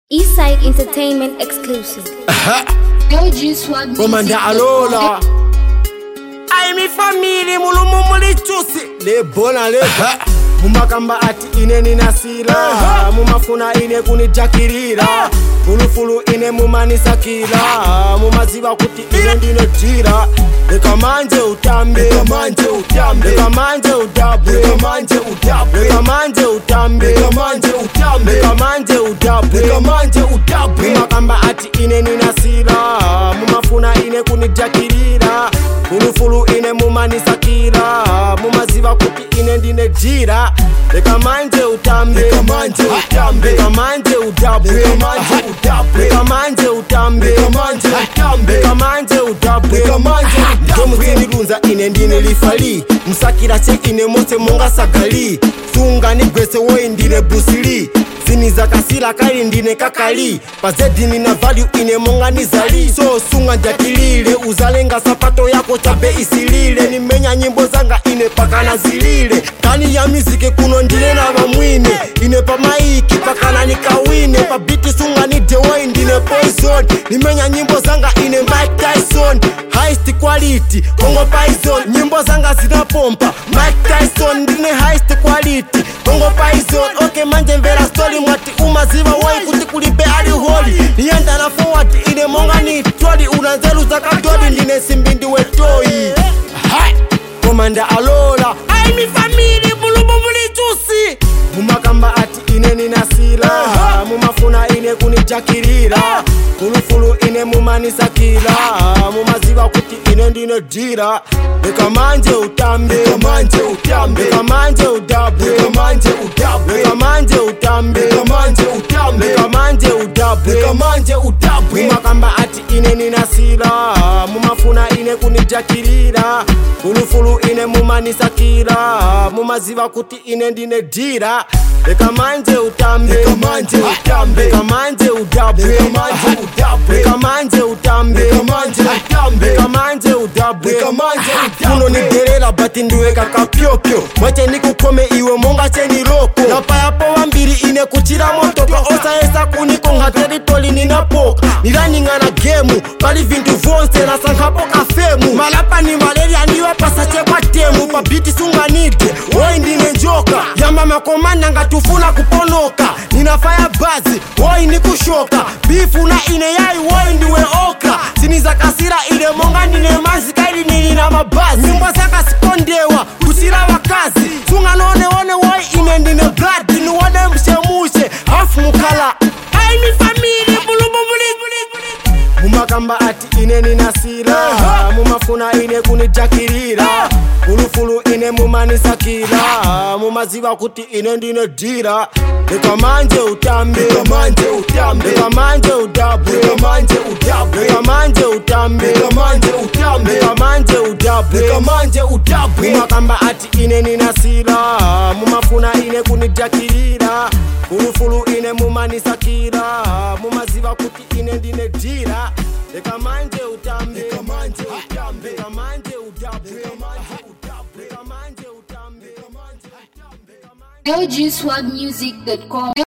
Eastside Entertainment exclusive. LG Swag Commander Alola. Ai mi famili mulumu mulichusi. Le bona le. Mumakamba ati ine ninasila. Mumafuna ine kunijakirira. Fulufulu ine mumanisakila. Mumaziba kuti ine ndine tira. Leka manje utambe, leka manje utambe, leka manje udabe, leka manje udabe, leka manje utambe, leka manje utambe, leka manje udabe, leka manje udabe. Mumakamba ati ine ninasila. Mumafuna ine kunijakirira. Fulufulu ine mumanisakira. Mumaziba kuti ine ndine tira. Leka manje utambe, leka manje utambe, leka manje udabe, leka manje udabe, leka manje utambe, leka manje utambe, leka manje udabe, leka manje udabe. Lunza ine ndine lifali. Musakira che ine mose monga sagali. Sunga ni gwese woi ndine busili. Zini zakasila kali ndine kakali. Pazedini na value ine monga nizali. So sunga jakilile. Uzalenga sapato yako chabe isilile. Nimenya nyimbo zanga ine paka na zilile. Kani ya mizike kuno ndine na mamwine. Ine pa maiki paka na nikawine. Pa biti sunga ni dewoi ndine poison. Nimenya nyimbo zanga ine Mike Tyson. Highest quality, Congo Python. Nyimbo zanga zina pompa Mike Tyson ndine highest quality, Congo Python. Okay manje mvera story mwati umaziva wai kuti kulipe ali holi. Nienda na forward ine monga ni troli. Unanzelu zaka dodi ndine simbindi wetoi. Commander Alola. Ai mi famili bulubu juicy. Mumakamba ati ine ninasila. Mumafuna ine kunijakirira. Fulufulu ine mumanisakila. Mumaziba kuti ine ndine dira. Leka manje utambe, leka manje utambe, leka manje udabe, leka manje udabe, leka manje utambe, leka manje utambe, leka manje udabe, leka manje udabe. Mumakamba ati ine ninasila. Mumafuna ine kunijakirira. Fulufulu ine mumanisakila. Mumaziba kuti ine ndine dira. Leka manje utambe, leka manje utambe, leka manje udabe, leka manje udabe, leka manje utambe, leka manje utambe, leka manje udabe, leka manje udabe. Kuno ni derela bati ndiwe kaka pyo pyo. Mwache nikukome iwe monga cheni loko. Napa yapo wambiri ine kuchira motoka. Osa esa kuniko ngateri toli ninapoka. Niraninga na gemu, pali vintu vonse na sankapo kafemu. Malapa ni malaria niwe pasache kwa temu. Pabiti sunga nite, woi ndine njoka. Yamama komanda ngatufuna kuponoka. Ninafaya bazi, woi ni kushoka. Bifu na ine yai, woi ndiwe oka. Siniza kasira ile monga nine mazika ili nina mabazi. Nyumba zaka sikondewa, kusira wakazi. Sunga none one woi ine ndine blood. Niwade mshemushe, hafu mukala. Ai mi famili bulubu. Mumakamba ati ine ninasila. Mumafuna ine kunijakirira. Fulufulu ine mumanisakila. Mumaziba kuti ine ndine dira. Leka manje utambe, leka manje utambe, leka manje udabe, leka manje udabe, leka manje utambe, leka manje utambe, leka manje udabe, leka manje udabe. Mumakamba ati ine ninasila. Mumafuna ine kunijakirira. Fulufulu ine mumanisakila. Mumaziba kuti ine ndine dira. Leka manje utambe, leka manje utambe, leka manje udabe, leka manje udabe, leka manje utambe, leka manje utambe, leka manje LGSwagmusic.com